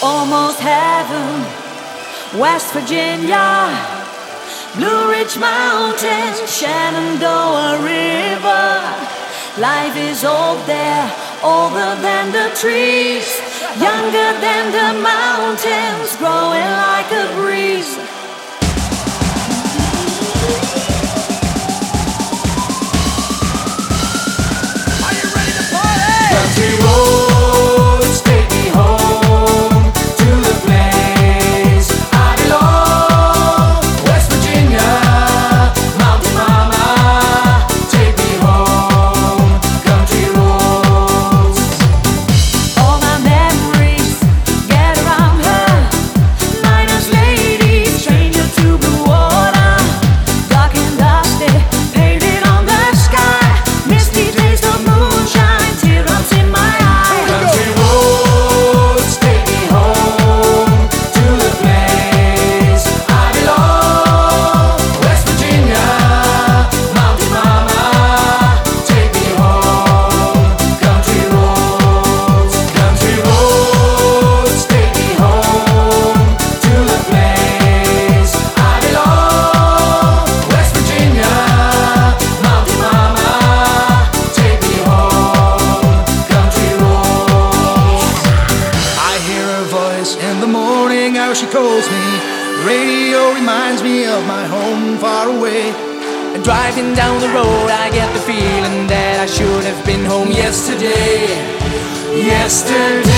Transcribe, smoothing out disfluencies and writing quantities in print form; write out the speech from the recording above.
almost heaven. West Virginia, Blue Ridge Mountains, Shenandoah River. Life is old there, older than the trees, younger than the mountains, growing like a breeze. Country roads take me home to the place I belong. West Virginia, Mountain Mama, take me home. Country roads. All my memories get around her. Miner's lady, stranger to blue water. Dark and dusty, painted on the sky. Misty days of moonshine, teardrops in my eyes. Country roads take me home to the place I belong. West Virginia, Mountain Mama, take me home. Country roads take me home to the place I belong. West Virginia, Mountain Mama, take me home. Country roads. I hear her voice in the morning, how she calls me. Radio reminds me of my home far away. And driving down the road, I get the feeling that I should have been home yesterday. Yesterday.